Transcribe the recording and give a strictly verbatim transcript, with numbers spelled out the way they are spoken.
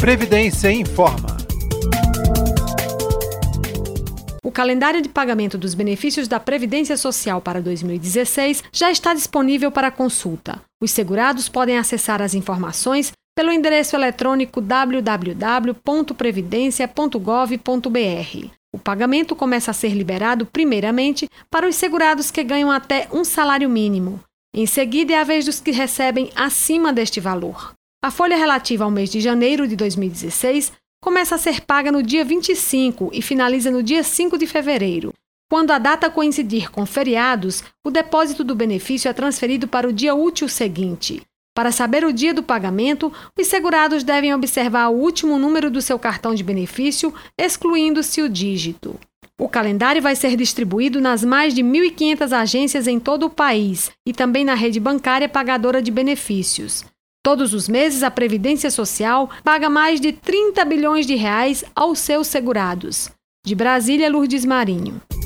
Previdência informa. O calendário de pagamento dos benefícios da Previdência Social para dois mil e dezesseis já está disponível para consulta. Os segurados podem acessar as informações pelo endereço eletrônico w w w ponto previdência ponto gov ponto b r. O pagamento começa a ser liberado primeiramente para os segurados que ganham até um salário mínimo. Em seguida, é a vez dos que recebem acima deste valor. A folha relativa ao mês de janeiro de dois mil e dezesseis começa a ser paga no dia vinte e cinco e finaliza no dia cinco de fevereiro. Quando a data coincidir com feriados, o depósito do benefício é transferido para o dia útil seguinte. Para saber o dia do pagamento, os segurados devem observar o último número do seu cartão de benefício, excluindo-se o dígito. O calendário vai ser distribuído nas mais de mil e quinhentas agências em todo o país e também na rede bancária pagadora de benefícios. Todos os meses, a Previdência Social paga mais de trinta bilhões de reais aos seus segurados. De Brasília, Lourdes Marinho.